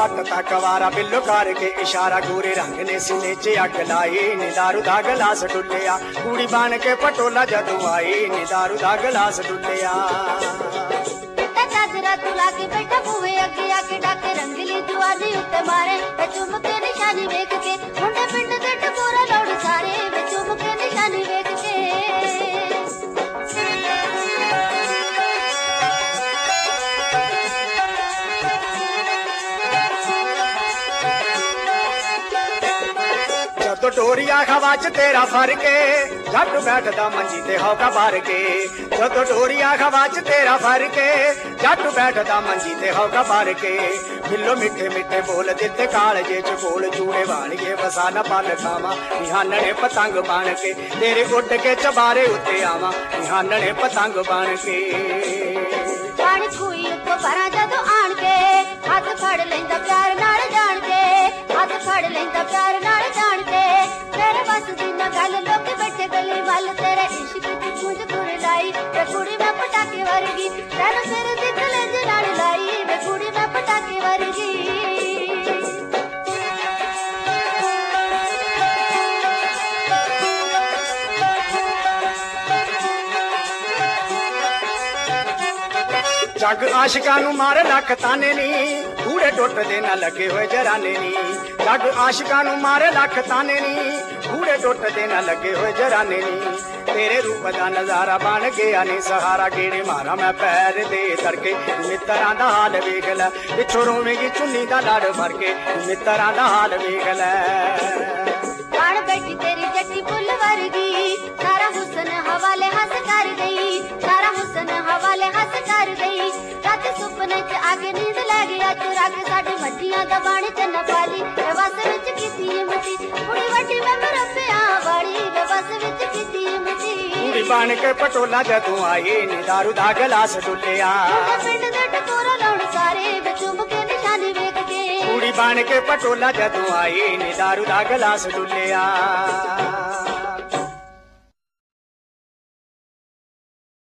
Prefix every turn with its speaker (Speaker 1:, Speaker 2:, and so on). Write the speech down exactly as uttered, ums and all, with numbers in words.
Speaker 1: पट तक वारा बिल्लो करके इशारा गोरे रंग ने सीने च अग लाई नी दारू दा गलास डुलिया कुड़ी बन के पटोला जदों आई नी दारू दा गलास डुलिया
Speaker 2: चादरा तू लाके बैठा बूहे अगे आके डाके रंगली जुआनी उत्ते मारे वे चुम के निशानी वेख के मुंडे पिंड दे टकोरा लौड़ सारे वे चुम के निशानी वेख के
Speaker 1: तो डोरिया खवा च तेरा फर के जट बैठदा मंजी ते होगा भर के जो डोरिया खवा च तेरा फर के जट बैठदा मंजी ते होगा भर के बिल्लो मिठे मिठे बोल दिते कालजे च बोल चूड़े बन के वसाना पल खावा निहानने पतंग बन के तेरे उड़ के चबारे उत्ते आवा निहानने पतंग बन के
Speaker 2: पानी खूही तो भरा जदों आण के हाथ फड़ लैंदा प्यार नाल जान के हाथ फड़ लैंदा प्यार नाल जान के तेरे बस दी ना गल लोग बैठे गली वल तेरे इश्क दी गूंज गुड़ लाई वे कुड़ी मैं पटाके वर्गी तेरे सिर दी कलेज नाल लाई वे कुड़ी मैं पटाके वर्गी
Speaker 1: जग आशिकां नू मारे लख ताने नी कूड़े टुटदे ना लगे होए जराने नी जग आशिकां नू मारे लख ताने नी कूड़े टुटदे ना लगे होए जराने नी तेरे रूप दा नजारा बन गया नी सहारा गेड़े मारा मैं पैर दे तड़के मित्तरां दा हाल वेख लै पिछों रोवेगी चुन्नी दा लड़ फड़ के मित्तरां दा हाल वेख लै
Speaker 2: आण बैठी तेरी जट्टी फुल वर्गी सारा हुस्न हवाले हंस कर गई सारा हुस्न हवाले हंस कर गई रात सुपने च आके नींद लै गया चुरा के साडे मट्टियां दा बाण च न पाली बस विच कीती मिट्टी कुड़ी वड्डी मैं मरपिया वाली बस विच कीती मिट्टी
Speaker 1: कुड़ी बन के पटोला जदों आई नी दारू दा गलास डुलिया
Speaker 2: पिंड दे टकोरा लौड़ सारे वे चुम के निशानी वेख के
Speaker 1: कुड़ी बन के पटोला जदों आई नी दारू दा गलास डुलिया।